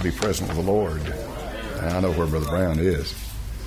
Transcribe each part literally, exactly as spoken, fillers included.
be present with the Lord. And I know where Brother Brown is.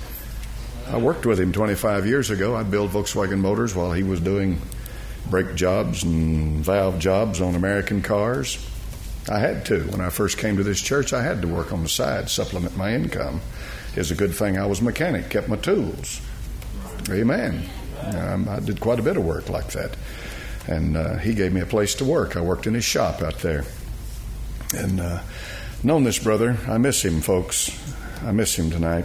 I worked with him twenty-five years ago. I built Volkswagen motors while he was doing brake jobs and valve jobs on American cars. I had to. When I first came to this church, I had to work on the side, supplement my income. It's a good thing I was a mechanic, kept my tools. Amen. Um, I did quite a bit of work like that. And uh, he gave me a place to work. I worked in his shop out there. And uh, known this brother, I miss him, folks. I miss him tonight.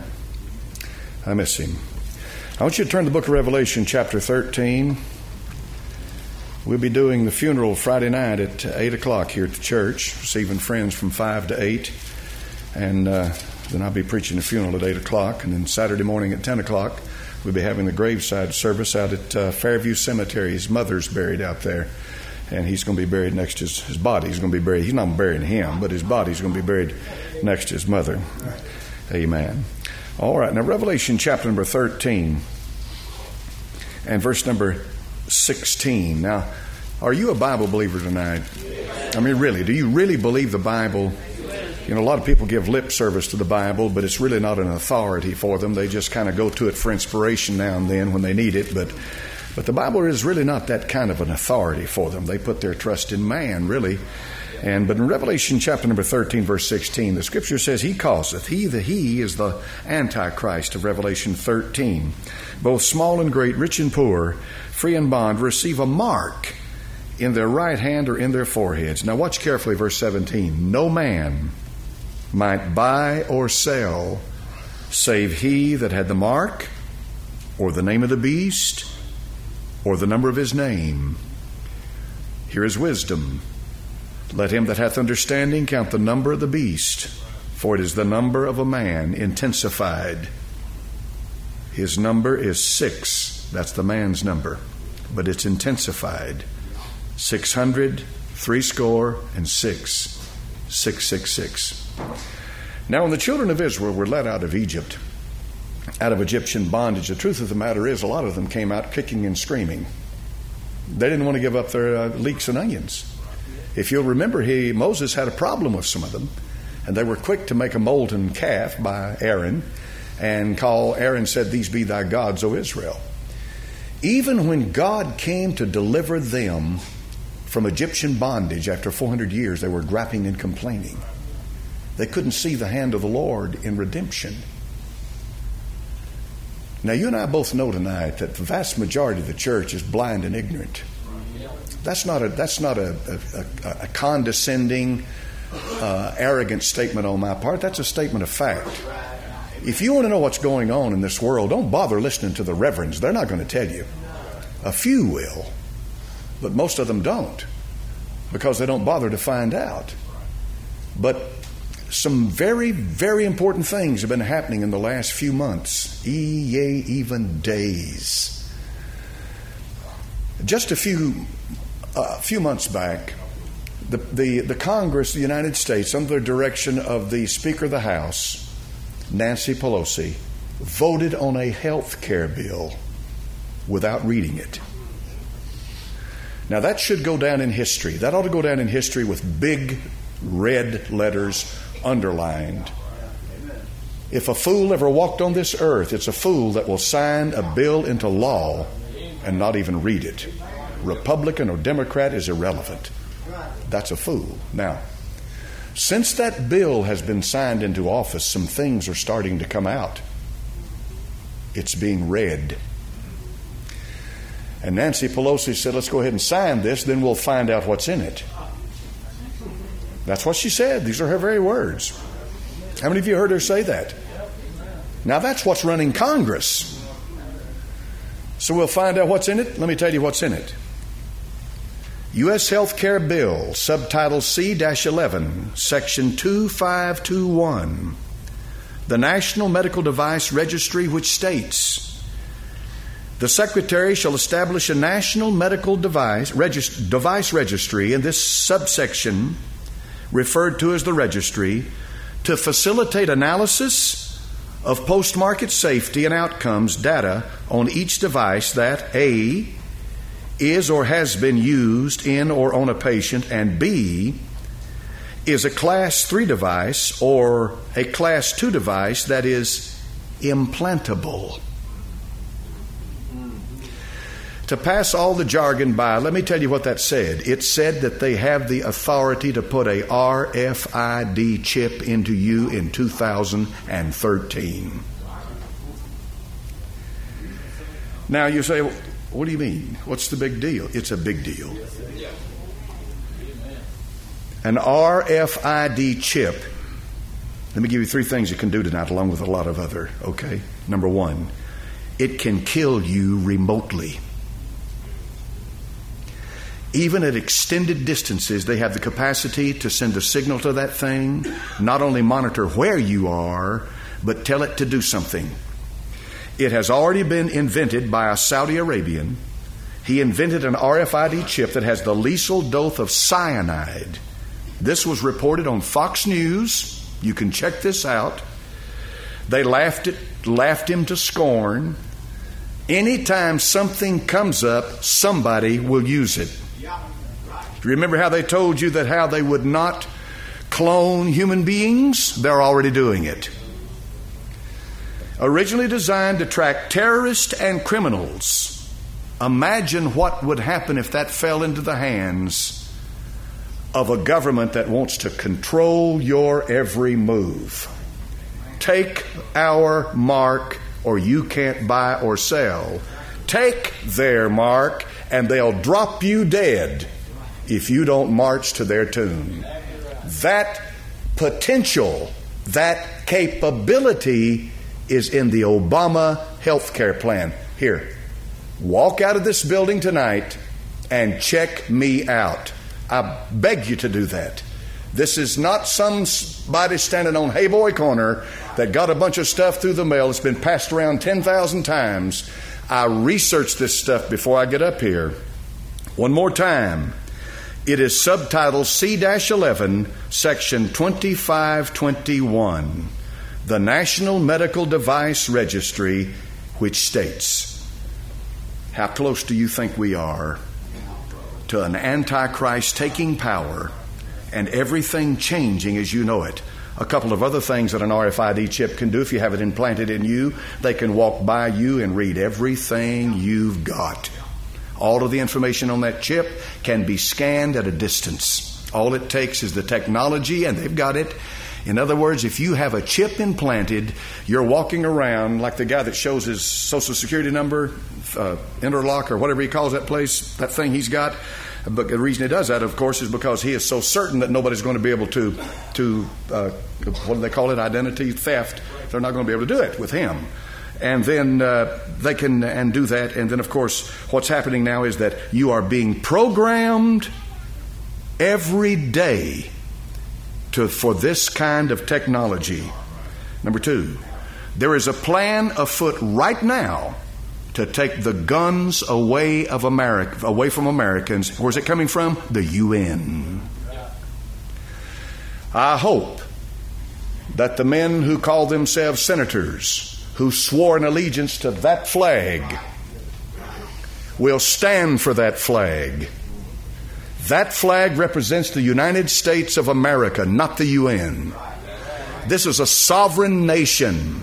I miss him. I want you to turn to the book of Revelation, chapter thirteen. We'll be doing the funeral Friday night at eight o'clock here at the church, receiving friends from five to eight. And uh, then I'll be preaching the funeral at eight o'clock. And then Saturday morning at ten o'clock, we'll be having the graveside service out at uh, Fairview Cemetery. His mother's buried out there. And he's going to be buried next to his, his body. He's going to be buried. He's not burying him, but his body's going to be buried next to his mother. Amen. All right. Now, Revelation chapter number thirteen and verse number sixteen. Now, are you a Bible believer tonight? I mean, really, do you really believe the Bible? You know, a lot of people give lip service to the Bible, but it's really not an authority for them. They just kind of go to it for inspiration now and then when they need it. But but the Bible is really not that kind of an authority for them. They put their trust in man, really. And but in Revelation chapter number thirteen, verse sixteen, the Scripture says, He causeth, He, the He is the Antichrist of Revelation thirteen. Both small and great, rich and poor, free and bond, receive a mark in their right hand or in their foreheads. Now watch carefully verse seventeen. No man might buy or sell save he that had the mark or the name of the beast or the number of his name. Here is wisdom. Let him that hath understanding count the number of the beast, for it is the number of a man intensified. His number is six. That's the man's number. But it's intensified. Six hundred, three score, and six. Six, six, six. Now when the children of Israel were led out of Egypt, out of Egyptian bondage, the truth of the matter is a lot of them came out kicking and screaming. They didn't want to give up their uh, leeks and onions. If you'll remember, he Moses had a problem with some of them, and they were quick to make a molten calf by Aaron and call, Aaron said, These be thy gods, O Israel. Even when God came to deliver them from Egyptian bondage after four hundred years, they were griping and complaining. They couldn't see the hand of the Lord in redemption. Now, you and I both know tonight that the vast majority of the church is blind and ignorant. That's not a that's not a, a, a, a condescending, uh, arrogant statement on my part. That's a statement of fact. If you want to know what's going on in this world, don't bother listening to the reverends. They're not going to tell you. A few will, but most of them don't, because they don't bother to find out. But some very, very important things have been happening in the last few months, yea, even days. Just a few a few months back, the, the, the Congress of the United States, under the direction of the Speaker of the House, Nancy Pelosi, voted on a health care bill without reading it. Now that should go down in history. That ought to go down in history with big red letters underlined. If a fool ever walked on this earth, it's a fool that will sign a bill into law and not even read it. Republican or Democrat is irrelevant. That's a fool. Now, since that bill has been signed into office, some things are starting to come out. It's being read. And Nancy Pelosi said, let's go ahead and sign this, then we'll find out what's in it. That's what she said. These are her very words. How many of you heard her say that? Now that's what's running Congress. So we'll find out what's in it. Let me tell you what's in it. U S Health Care Bill, subtitle C eleven, section two five two one. The National Medical Device Registry, which states, the Secretary shall establish a national medical device, regist- device registry, in this subsection referred to as the registry, to facilitate analysis of post-market safety and outcomes data on each device that A, is or has been used in or on a patient, and B, is a class three device or a class two device that is implantable. To pass all the jargon by, let me tell you what that said. It said that they have the authority to put a R F I D chip into you in two thousand thirteen. Now you say, what do you mean? What's the big deal? It's a big deal. An R F I D chip. Let me give you three things you can do tonight along with a lot of other, okay? Number one, it can kill you remotely. Even at extended distances, they have the capacity to send a signal to that thing, not only monitor where you are, but tell it to do something. It has already been invented by a Saudi Arabian. He invented an R F I D chip that has the lethal dose of cyanide. This was reported on Fox News. You can check this out. They laughed it, laughed him to scorn. Anytime something comes up, somebody will use it. Remember how they told you that how they would not clone human beings? They're already doing it. Originally designed to track terrorists and criminals. Imagine what would happen if that fell into the hands of a government that wants to control your every move. Take our mark or you can't buy or sell. Take their mark and they'll drop you dead if you don't march to their tune. That potential, that capability is in the Obama health care plan. Here, walk out of this building tonight and check me out. I beg you to do that. This is not somebody standing on Hey Boy Corner that got a bunch of stuff through the mail. It's been passed around ten thousand times. I researched this stuff before I get up here. One more time. It is subtitled C eleven, section twenty-five twenty-one, the National Medical Device Registry, which states, how close do you think we are to an Antichrist taking power and everything changing as you know it? A couple of other things that an R F I D chip can do if you have it implanted in you. They can walk by you and read everything you've got. All of the information on that chip can be scanned at a distance. All it takes is the technology, and they've got it. In other words, if you have a chip implanted, you're walking around like the guy that shows his Social Security number, uh, Interlock or whatever he calls that place, that thing he's got. But the reason he does that, of course, is because he is so certain that nobody's going to be able to, to uh, what do they call it, identity theft. They're not going to be able to do it with him. And then uh, they can and do that. And then, of course, what's happening now is that you are being programmed every day to for this kind of technology. Number two, there is a plan afoot right now to take the guns away of America, away from Americans. Where's it coming from? The U N. I hope that the men who call themselves senators, who swore an allegiance to that flag, will stand for that flag. That flag represents the United States of America, not the U N. This is a sovereign nation.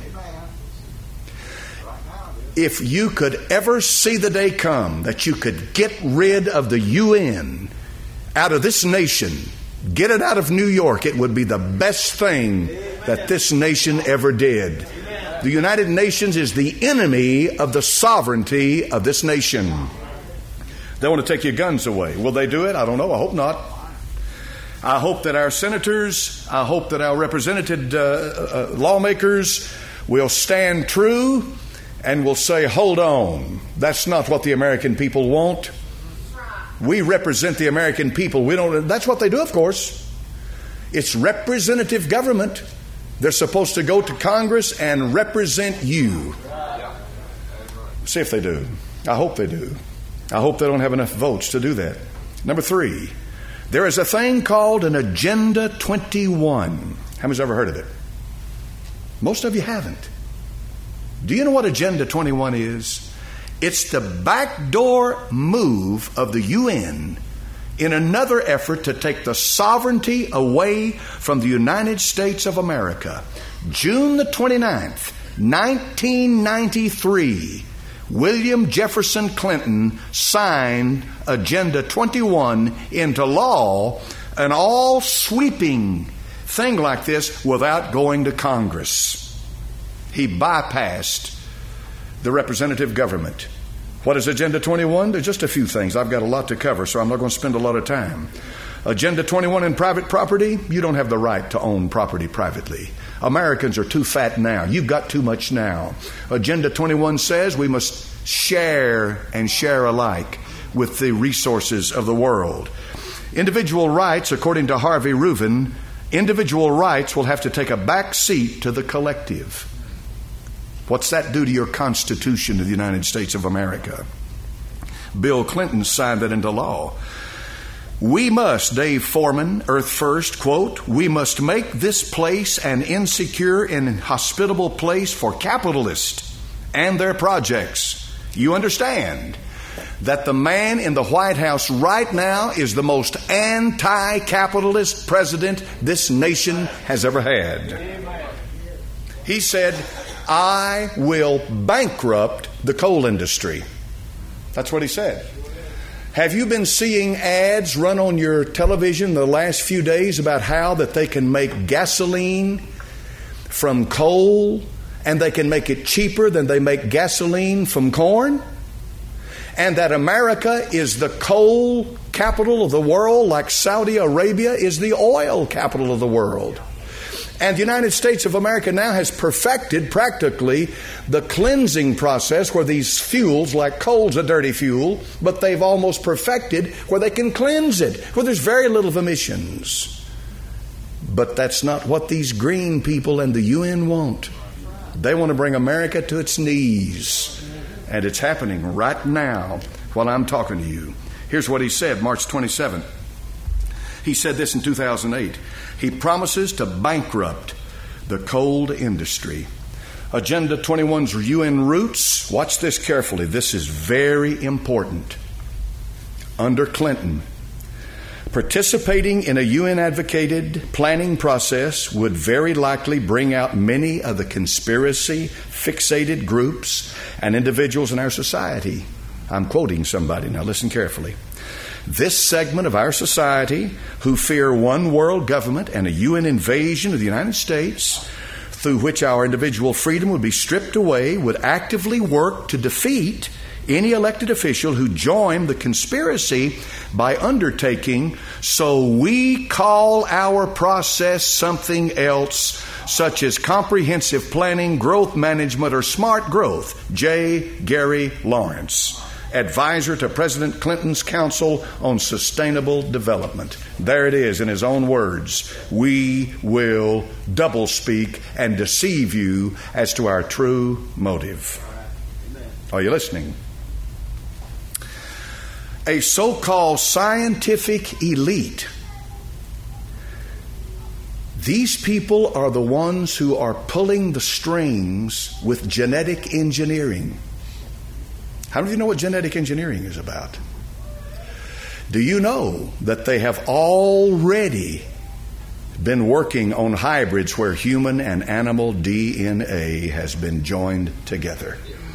If you could ever see the day come that you could get rid of the U N out of this nation, get it out of New York, it would be the best thing that this nation ever did. The United Nations is the enemy of the sovereignty of this nation. They want to take your guns away. Will they do it? I don't know. I hope not. I hope that our senators, I hope that our represented uh, uh, lawmakers will stand true and will say, hold on, that's not what the American people want. We represent the American people. We don't. That's what they do, of course. It's representative government. They're supposed to go to Congress and represent you. See if they do. I hope they do. I hope they don't have enough votes to do that. Number three, there is a thing called an Agenda twenty-one. How many's ever heard of it? Most of you haven't. Do you know what Agenda twenty-one is? It's the backdoor move of the U N in another effort to take the sovereignty away from the United States of America. June the twenty-ninth, nineteen ninety-three, William Jefferson Clinton signed Agenda twenty-one into law, an all-sweeping thing like this without going to Congress. He bypassed the representative government. What is Agenda twenty-one? There's just a few things. I've got a lot to cover, so I'm not going to spend a lot of time. Agenda twenty-one in private property, you don't have the right to own property privately. Americans are too fat now. You've got too much now. Agenda twenty-one says we must share and share alike with the resources of the world. Individual rights, according to Harvey Reuven, individual rights will have to take a back seat to the collective. What's that do to your Constitution of the United States of America? Bill Clinton signed that into law. We must, Dave Foreman, Earth First, quote, we must make this place an insecure and inhospitable place for capitalists and their projects. You understand that the man in the White House right now is the most anti-capitalist president this nation has ever had. He said, I will bankrupt the coal industry. That's what he said. Have you been seeing ads run on your television the last few days about how that they can make gasoline from coal and they can make it cheaper than they make gasoline from corn? And that America is the coal capital of the world, like Saudi Arabia is the oil capital of the world. And the United States of America now has perfected practically the cleansing process where these fuels, like coal's a dirty fuel, but they've almost perfected where they can cleanse it, where there's very little emissions. But that's not what these green people and the U N want. They want to bring America to its knees. And it's happening right now while I'm talking to you. Here's what he said, March twenty-seventh. He said this in two thousand eight. He promises to bankrupt the coal industry. Agenda twenty-one's U N roots, watch this carefully. This is very important. Under Clinton, participating in a U N-advocated planning process would very likely bring out many of the conspiracy-fixated groups and individuals in our society. I'm quoting somebody. Now listen carefully. This segment of our society who fear one world government and a U N invasion of the United States through which our individual freedom would be stripped away would actively work to defeat any elected official who joined the conspiracy by undertaking, so we call our process something else, such as comprehensive planning, growth management, or smart growth. J. Gary Lawrence, advisor to President Clinton's Council on Sustainable Development. There it is in his own words. We will doublespeak and deceive you as to our true motive. Are you listening? A so-called scientific elite. These people are the ones who are pulling the strings with genetic engineering. How many of you know what genetic engineering is about? Do you know that they have already been working on hybrids where human and animal D N A has been joined together?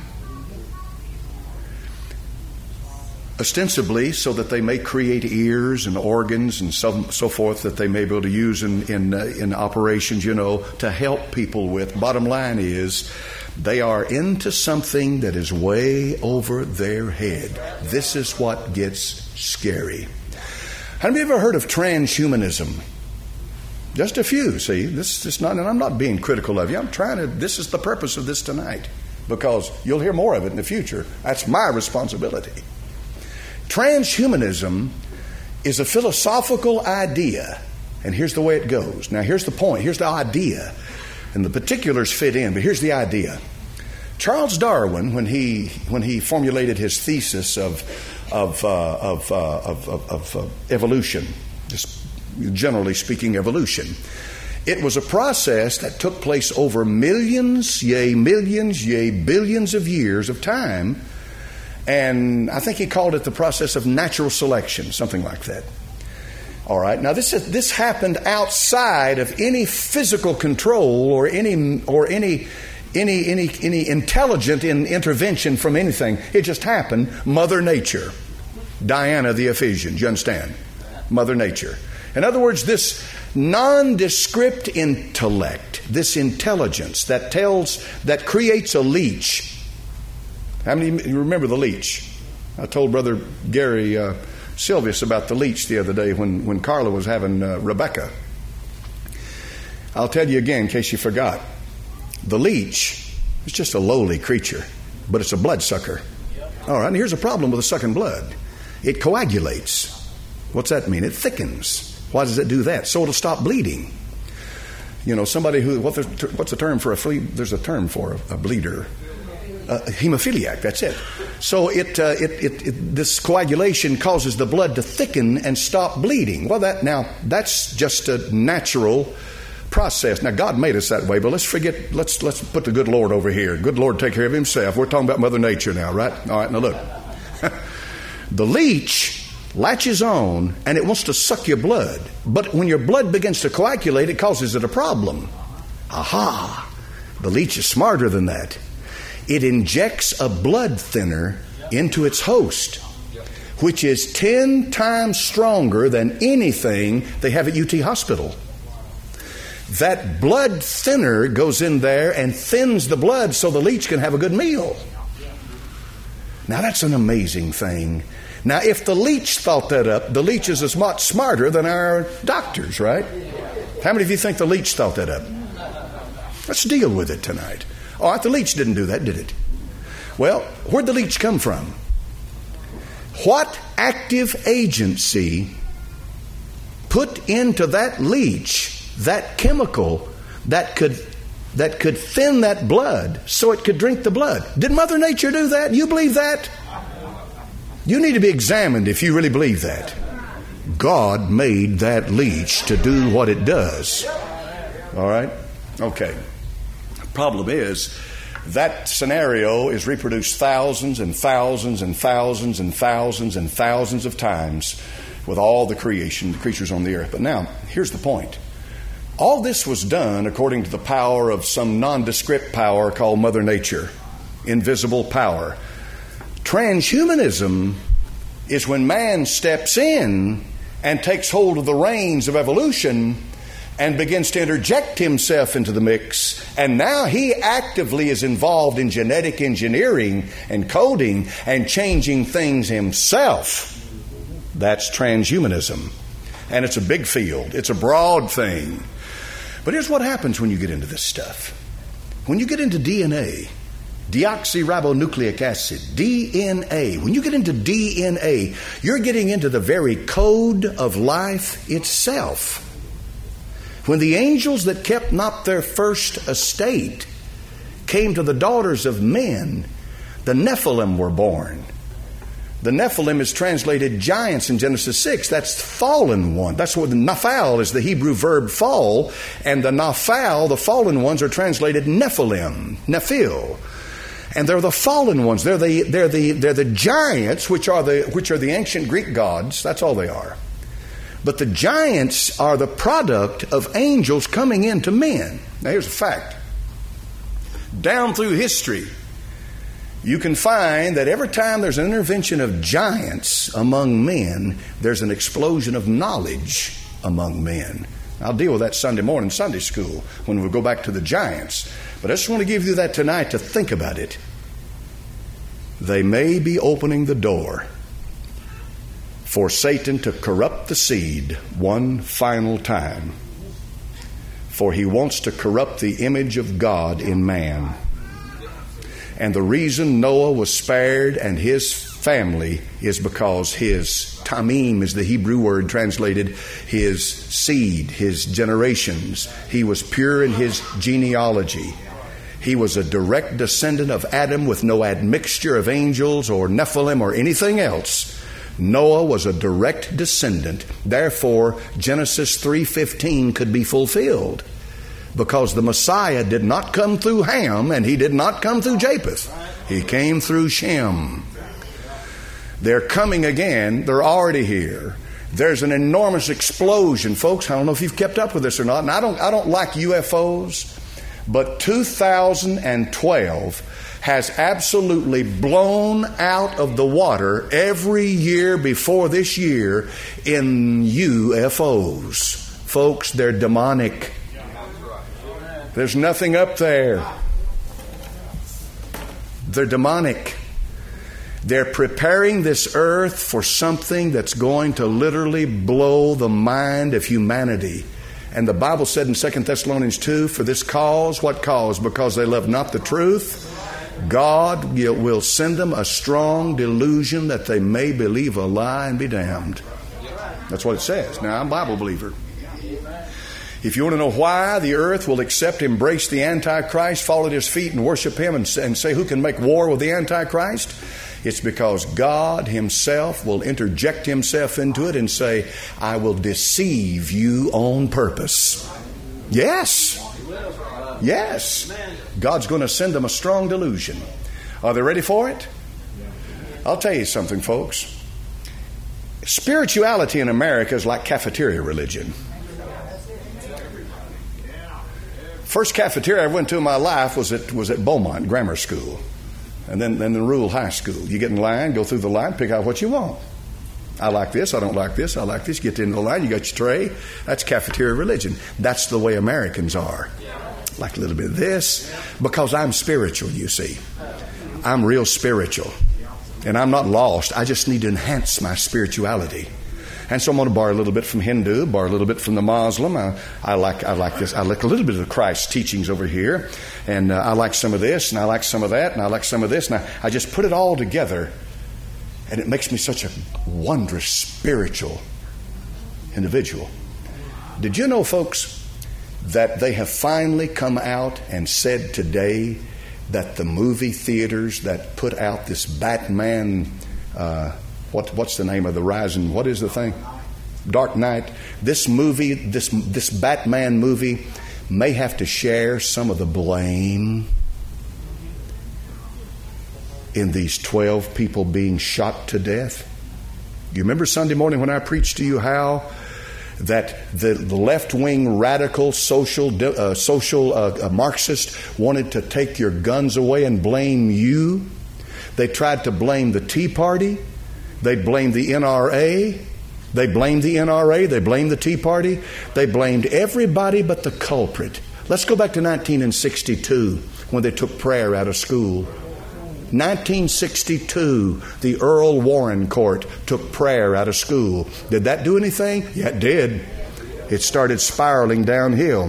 Ostensibly so that they may create ears and organs and so, so forth that they may be able to use in, in, uh, in operations, you know, to help people with. Bottom line is, they are into something that is way over their head. This is what gets scary. Have you ever heard of transhumanism? Just a few, see. This is not, and I'm not being critical of you. I'm trying to, this is the purpose of this tonight, because you'll hear more of it in the future. That's my responsibility. Transhumanism is a philosophical idea, and here's the way it goes. Now, here's the point. Here's the idea. And the particulars fit in, but here's the idea. Charles Darwin, when he when he formulated his thesis of of uh, of, uh, of, of, of uh, evolution, just generally speaking, evolution, it was a process that took place over millions, yea, millions, yea, billions of years of time, And I think he called it the process of natural selection, something like that. All right. Now this is, this happened outside of any physical control or any or any any any any intelligent in intervention from anything. It just happened. Mother Nature, Diana the Ephesian. You understand? Mother Nature. In other words, this nondescript intellect, this intelligence that tells, that creates a leech. How many of you remember the leech? I told Brother Gary uh, Silvius about the leech the other day when, when Carla was having uh, Rebecca. I'll tell you again in case you forgot. The leech is just a lowly creature, but it's a bloodsucker. All right, and here's a problem with the sucking blood. It coagulates. What's that mean? It thickens. Why does it do that? So it'll stop bleeding. You know, somebody who, what the, what's the term for a flea? There's a term for a, a bleeder. Uh, hemophiliac, that's it. So it, uh, it, it, it, this coagulation causes the blood to thicken and stop bleeding. Well, that now that's just a natural process. Now God made us that way, but let's forget. Let's let's put the good Lord over here. Good Lord, take care of Himself. We're talking about Mother Nature now, right? All right. Now look, the leech latches on and it wants to suck your blood, but when your blood begins to coagulate, it causes it a problem. Aha! The leech is smarter than that. It injects a blood thinner into its host, which is ten times stronger than anything they have at U T Hospital. That blood thinner goes in there and thins the blood so the leech can have a good meal. Now that's an amazing thing. Now if the leech thought that up, the leech is as much smarter than our doctors, right? How many of you think the leech thought that up? Let's deal with it tonight. All right, the leech didn't do that, did it? Well, where'd the leech come from? What active agency put into that leech that chemical that could that could thin that blood so it could drink the blood? Did Mother Nature do that? You believe that? You need to be examined if you really believe that. God made that leech to do what it does. All right? Okay. Problem is, that scenario is reproduced thousands and thousands and thousands and thousands and thousands of times with all the creation, the creatures on the earth. But now, here's the point. All this was done according to the power of some nondescript power called Mother Nature, invisible power. Transhumanism is when man steps in and takes hold of the reins of evolution and begins to interject himself into the mix. And now he actively is involved in genetic engineering and coding and changing things himself. That's transhumanism. And it's a big field. It's a broad thing. But here's what happens when you get into this stuff. When you get into D N A, deoxyribonucleic acid, D N A, when you get into D N A, you're getting into the very code of life itself. When the angels that kept not their first estate came to the daughters of men, the Nephilim were born. The Nephilim is translated giants in Genesis six. That's fallen one. That's what the Naphal is the Hebrew verb fall. And the Naphal, the fallen ones, are translated Nephilim, Nephil. And they're the fallen ones. They're the, they're the, they're the giants, which are the, which are the ancient Greek gods. That's all they are. But the giants are the product of angels coming into men. Now here's a fact. Down through history, you can find that every time there's an intervention of giants among men, there's an explosion of knowledge among men. I'll deal with that Sunday morning, Sunday school, when we go back to the giants. But I just want to give you that tonight to think about it. They may be opening the door for Satan to corrupt the seed one final time. For he wants to corrupt the image of God in man. And the reason Noah was spared and his family is because his tamim is the Hebrew word translated his seed, his generations. He was pure in his genealogy. He was a direct descendant of Adam with no admixture of angels or Nephilim or anything else. Noah was a direct descendant. Therefore, Genesis three fifteen could be fulfilled. Because the Messiah did not come through Ham and he did not come through Japheth. He came through Shem. They're coming again. They're already here. There's an enormous explosion, folks. I don't know if you've kept up with this or not. And I don't, I don't like U F Os, but two thousand twelve has absolutely blown out of the water every year before this year in U F Os. Folks, they're demonic. There's nothing up there. They're demonic. They're preparing this earth for something that's going to literally blow the mind of humanity. And the Bible said in Second Thessalonians two, for this cause, what cause? Because they love not the truth, God will send them a strong delusion that they may believe a lie and be damned. That's what it says. Now, I'm a Bible believer. If you want to know why the earth will accept, embrace the Antichrist, fall at his feet and worship him and, and say who can make war with the Antichrist, it's because God himself will interject himself into it and say, I will deceive you on purpose. Yes. Yes. God's going to send them a strong delusion. Are they ready for it? I'll tell you something, folks. Spirituality in America is like cafeteria religion. First cafeteria I went to in my life was at was at Beaumont Grammar School. And then, then the rural high school. You get in line, go through the line, pick out what you want. I like this, I don't like this, I like this. Get into the line, you got your tray. That's cafeteria religion. That's the way Americans are. Like a little bit of this. Because I'm spiritual, you see. I'm real spiritual. And I'm not lost. I just need to enhance my spirituality. And so I'm going to borrow a little bit from Hindu, borrow a little bit from the Muslim. I, I like I like this. I like a little bit of Christ's teachings over here. And uh, I like some of this, and I like some of that, and I like some of this. And I, I just put it all together. And it makes me such a wondrous spiritual individual. Did you know, folks, that they have finally come out and said today that the movie theaters that put out this Batman... Uh, What, what's the name of the rising? What is the thing? Dark Knight. This movie, this this Batman movie, may have to share some of the blame in these twelve people being shot to death. You remember Sunday morning when I preached to you how that the, the left-wing radical social uh, social uh, Marxist wanted to take your guns away and blame you? They tried to blame the Tea Party. They blamed the N R A. They blamed the N R A. They blamed the Tea Party. They blamed everybody but the culprit. Let's go back to nineteen sixty-two when they took prayer out of school. nineteen sixty-two, the Earl Warren Court took prayer out of school. Did that do anything? Yeah, it did. It started spiraling downhill.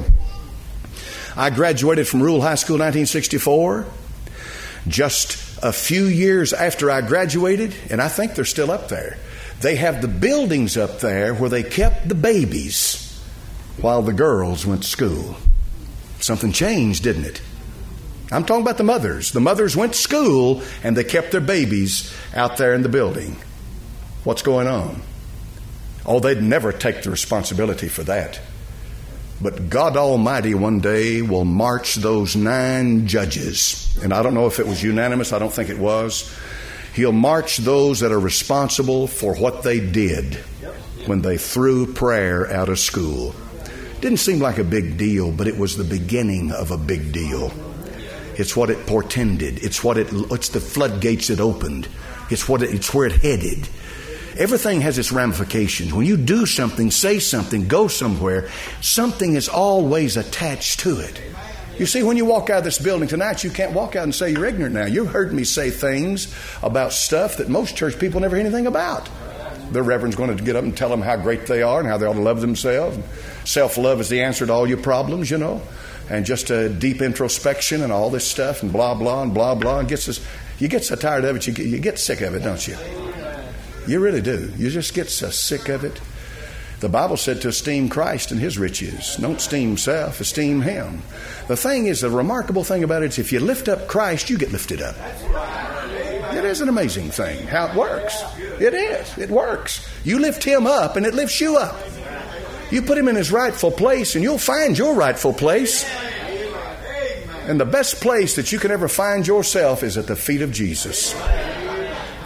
I graduated from Rural High School in nineteen sixty-four. Just a few years after I graduated, and I think they're still up there, they have the buildings up there where they kept the babies while the girls went to school. Something changed, didn't it? I'm talking about the mothers. The mothers went to school and they kept their babies out there in the building. What's going on? Oh, they'd never take the responsibility for that. But God Almighty one day will march those nine judges. And I don't know if it was unanimous. I don't think it was. He'll march those that are responsible for what they did when they threw prayer out of school. Didn't seem like a big deal, but it was the beginning of a big deal. It's what it portended. It's what it. It's the floodgates it opened. It's what it, it's where it headed. Everything has its ramifications. When you do something, say something, go somewhere, something is always attached to it. You see, when you walk out of this building tonight, you can't walk out and say you're ignorant now. You've heard me say things about stuff that most church people never hear anything about. The reverend's going to get up and tell them how great they are and how they ought to love themselves. Self-love is the answer to all your problems, you know. And just a deep introspection and all this stuff and blah, blah, and blah, blah. And gets us, you get so tired of it, you get, you get sick of it, don't you? You really do. You just get so sick of it. The Bible said to esteem Christ and his riches. Don't esteem self, esteem him. The thing is, the remarkable thing about it is if you lift up Christ, you get lifted up. It is an amazing thing how it works. It is. It works. You lift him up and it lifts you up. You put him in his rightful place and you'll find your rightful place. And the best place that you can ever find yourself is at the feet of Jesus.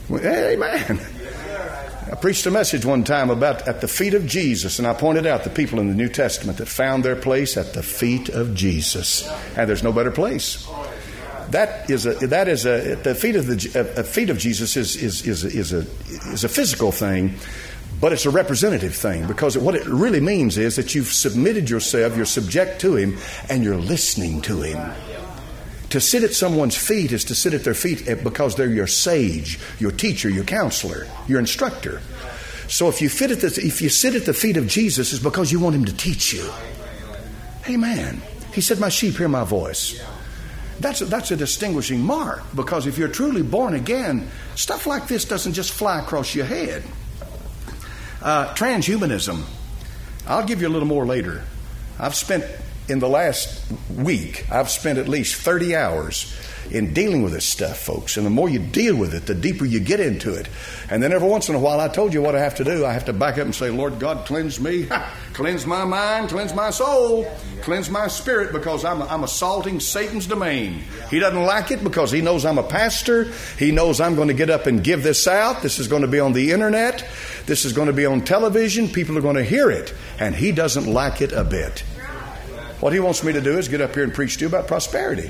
Amen. I preached a message one time about at the feet of Jesus, and I pointed out the people in the New Testament that found their place at the feet of Jesus. And there's no better place. That is a that is a at the feet of the uh, feet of Jesus is is is is a is a physical thing, but it's a representative thing, because what it really means is that you've submitted yourself, you're subject to Him, and you're listening to Him. To sit at someone's feet is to sit at their feet because they're your sage, your teacher, your counselor, your instructor. So if you fit at the, if you sit at the feet of Jesus, it's because you want Him to teach you. Amen. He said, "My sheep hear my voice." That's a, that's a distinguishing mark, because if you're truly born again, stuff like this doesn't just fly across your head. Uh, transhumanism. I'll give you a little more later. I've spent in the last week, I've spent at least thirty hours in dealing with this stuff, folks. And the more you deal with it, the deeper you get into it. And then every once in a while, I told you what I have to do. I have to back up and say, "Lord God, cleanse me, cleanse my mind, cleanse my soul, cleanse my spirit," because I'm, I'm assaulting Satan's domain. He doesn't like it because he knows I'm a pastor. He knows I'm going to get up and give this out. This is going to be on the internet. This is going to be on television. People are going to hear it. And he doesn't like it a bit. What he wants me to do is get up here and preach to you about prosperity.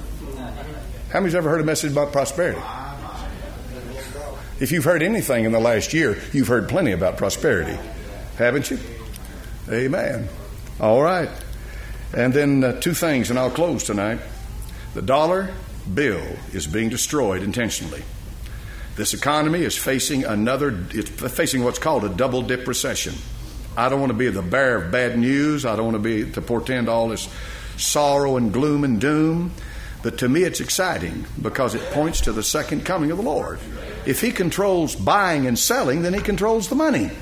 How many's ever heard a message about prosperity? If you've heard anything in the last year, you've heard plenty about prosperity, haven't you? Amen. All right. And then uh, two things, and I'll close tonight. The dollar bill is being destroyed intentionally. This economy is facing another, it's facing what's called a double dip recession. I don't want to be the bearer of bad news. I don't want to be to portend all this sorrow and gloom and doom. But to me, it's exciting because it points to the second coming of the Lord. If He controls buying and selling, then He controls the money.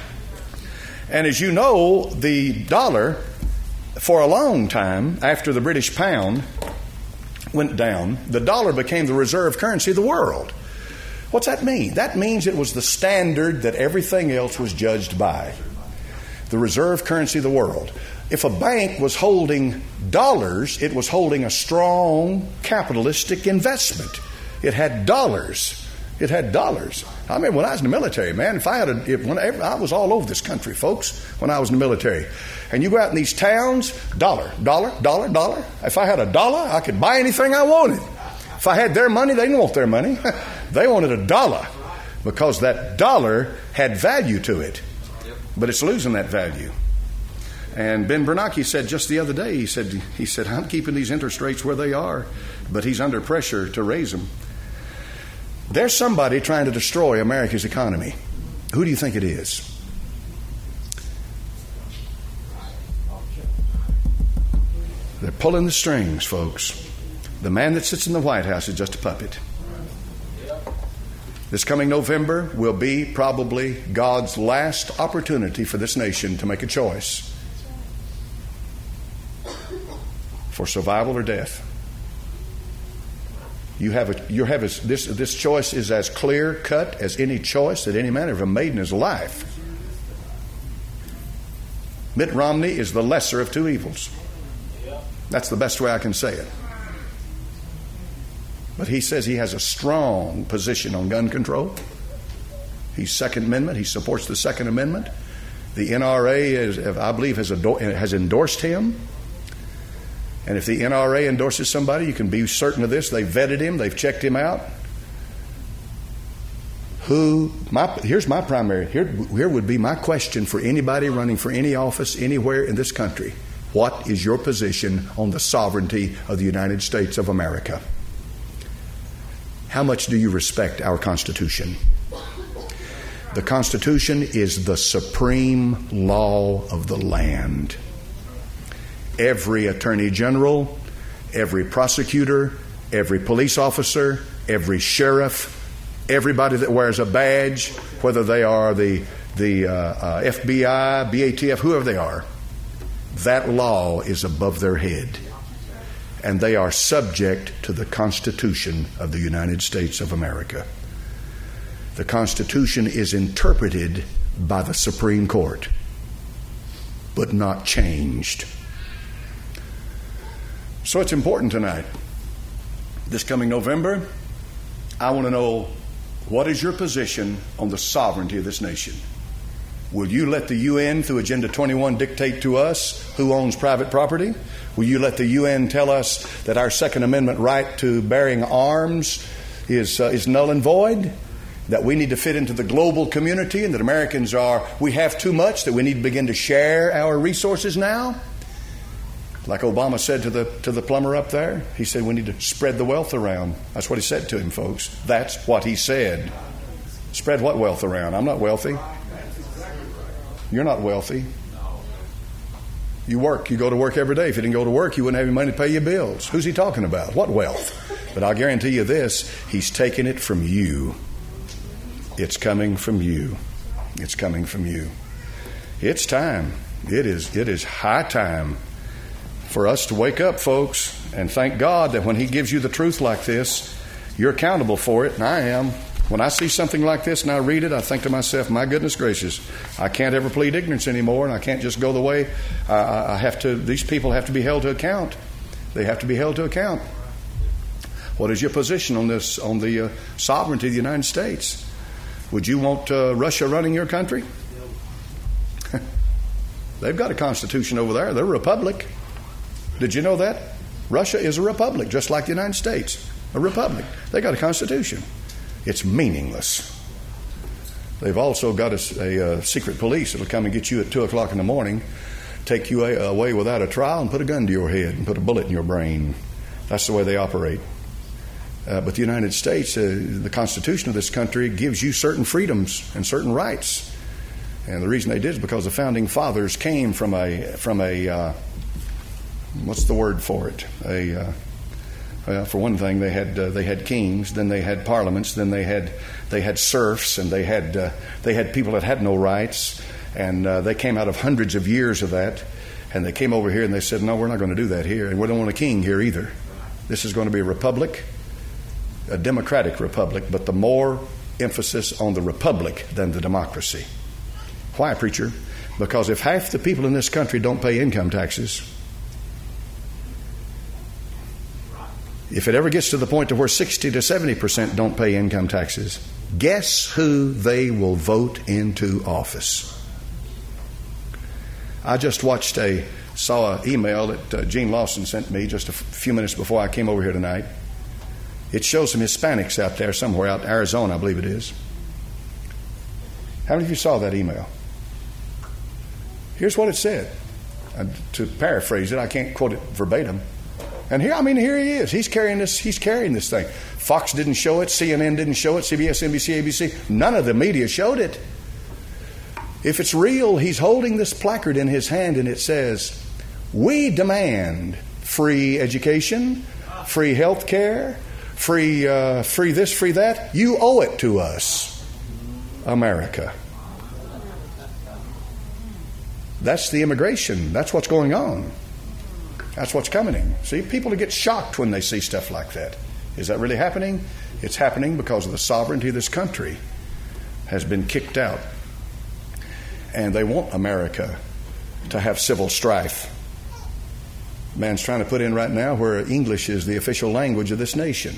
And as you know, the dollar, for a long time after the British pound went down, the dollar became the reserve currency of the world. What's that mean? That means it was the standard that everything else was judged by. The reserve currency of the world. If a bank was holding dollars, it was holding a strong capitalistic investment. It had dollars. It had dollars. I remember when I was in the military, man, if I had a, if, when I, I was all over this country, folks, when I was in the military. And you go out in these towns, dollar, dollar, dollar, dollar. If I had a dollar, I could buy anything I wanted. If I had their money, they didn't want their money. They wanted a dollar because that dollar had value to it. But it's losing that value. And Ben Bernanke said just the other day, he said, he said, "I'm keeping these interest rates where they are," but he's under pressure to raise them. There's somebody trying to destroy America's economy. Who do you think it is? They're pulling the strings, folks. The man that sits in the White House is just a puppet. This coming November will be probably God's last opportunity for this nation to make a choice for survival or death. You have a, you have a, this this choice is as clear cut as any choice that any man ever made in his life. Mitt Romney is the lesser of two evils. That's the best way I can say it. But he says he has a strong position on gun control. He's Second Amendment. He supports the Second Amendment. The N R A, is, I believe, has, ador- has endorsed him. And if the N R A endorses somebody, you can be certain of this. They've vetted him. They've checked him out. Who? My, here's my primary. Here, here would be my question for anybody running for any office anywhere in this country. What is your position on the sovereignty of the United States of America? How much do you respect our Constitution? The Constitution is the supreme law of the land. Every attorney general, every prosecutor, every police officer, every sheriff, everybody that wears a badge, whether they are the, the uh, uh, F B I, B A T F, whoever they are, that law is above their head. And they are subject to the Constitution of the United States of America. The Constitution is interpreted by the Supreme Court, but not changed. So it's important tonight. This coming November, I want to know What is your position on the sovereignty of this nation? Will you let the U N through Agenda twenty-one dictate to us who owns private property? Will you let the U N tell us that our Second Amendment right to bearing arms is uh, is null and void? That we need to fit into the global community, and that Americans are, we have too much, that we need to begin to share our resources now? Like Obama said to the to the plumber up there, he said we need to spread the wealth around. That's what he said to him, folks. That's what he said. Spread what wealth around? I'm not wealthy. You're not wealthy. You work. You go to work every day. If you didn't go to work, you wouldn't have any money to pay your bills. Who's he talking about? What wealth? But I'll guarantee you this, he's taking it from you. It's coming from you. It's coming from you. It's time. It is, it is high time for us to wake up, folks, and thank God that when he gives you the truth like this, you're accountable for it, and I am. When I see something like this and I read it, I think to myself, my goodness gracious, I can't ever plead ignorance anymore, and I can't just go the way I, I have to. These people have to be held to account. They have to be held to account. What is your position on this, on the uh, sovereignty of the United States? Would you want uh, Russia running your country? They've got a constitution over there. They're a republic. Did you know that? Russia is a republic, just like the United States. A republic. They got a constitution. It's meaningless. They've also got a, a, a secret police that'll come and get you at two o'clock in the morning, take you a, away without a trial, and put a gun to your head and put a bullet in your brain. That's the way they operate. Uh, but the United States, uh, the Constitution of this country gives you certain freedoms and certain rights. And the reason they did is because the Founding Fathers came from a, from a uh, what's the word for it? A... Uh, Well, for one thing, they had uh, they had kings, then they had parliaments, then they had they had serfs, and they had uh, they had people that had no rights, and uh, they came out of hundreds of years of that, and they came over here and they said, no, we're not going to do that here, and we don't want a king here either. This is going to be a republic, a democratic republic, but the more emphasis on the republic than the democracy. Why, preacher? Because if half the people in this country don't pay income taxes, if it ever gets to the point to where sixty to seventy percent don't pay income taxes, guess who they will vote into office? I just watched a, saw an email that uh, Gene Lawson sent me just a f- few minutes before I came over here tonight. It shows some Hispanics out there somewhere out in Arizona, I believe it is. How many of you saw that email? Here's what it said. Uh, to paraphrase it, I can't quote it verbatim. And here, I mean, here he is. He's carrying this. He's carrying this thing. Fox didn't show it. C N N didn't show it. C B S, N B C, A B C. None of the media showed it. If it's real, he's holding this placard in his hand, and it says, "We demand free education, free health care, free, uh, free this, free that. You owe it to us, America." That's the immigration. That's what's going on. That's what's coming. See, people get shocked when they see stuff like that. Is that really happening? It's happening because of the sovereignty of this country has been kicked out. And they want America to have civil strife. Man's trying to put in right now where English is the official language of this nation.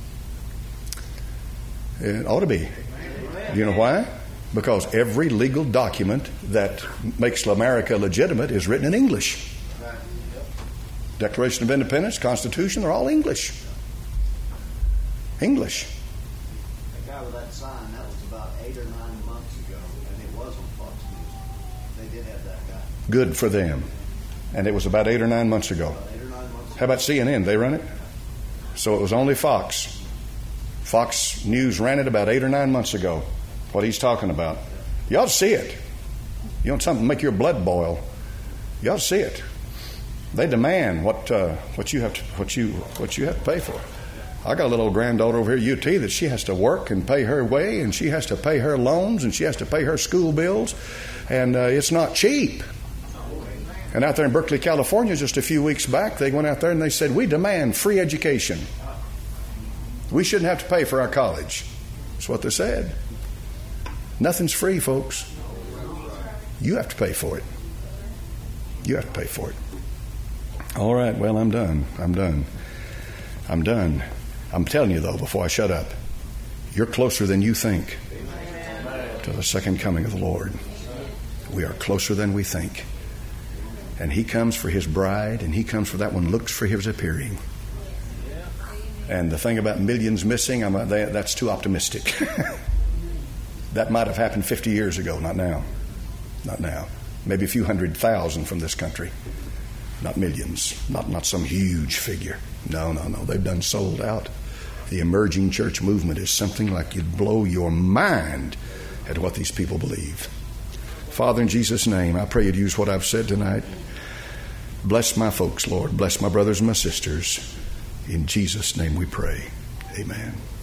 It ought to be. You know why? Because every legal document that makes America legitimate is written in English. Declaration of Independence, Constitution, they're all English. English. The guy with that sign, that was about eight or nine months ago, and it was on Fox News. They did have that guy. Good for them. And it was about eight or nine months ago. About eight or nine months ago. How about C N N? They run it? So it was only Fox. Fox News ran it about eight or nine months ago, what he's talking about. You ought to see it. You want something to make your blood boil, you ought to see it. They demand what uh, what you have to what you what you have to pay for. I got a little granddaughter over here at U T that she has to work and pay her way, and she has to pay her loans, and she has to pay her school bills, and uh, it's not cheap. And out there in Berkeley, California, just a few weeks back, they went out there and they said, "We demand free education. We shouldn't have to pay for our college." That's what they said. Nothing's free, folks. You have to pay for it. You have to pay for it. All right, well, I'm done. I'm done. I'm done. I'm telling you, though, before I shut up, You're closer than you think to the second coming of the Lord. We are closer than we think. And He comes for His bride, and He comes for that one, looks for His appearing. And the thing about millions missing, I'm, that's too optimistic. That might have happened fifty years ago, not now. Not now. Maybe a few hundred thousand from this country. Not millions. Not, not some huge figure. No, no, no. They've done sold out. The emerging church movement is something like you'd blow your mind at what these people believe. Father, in Jesus' name, I pray you'd use what I've said tonight. Bless my folks, Lord. Bless my brothers and my sisters. In Jesus' name we pray. Amen.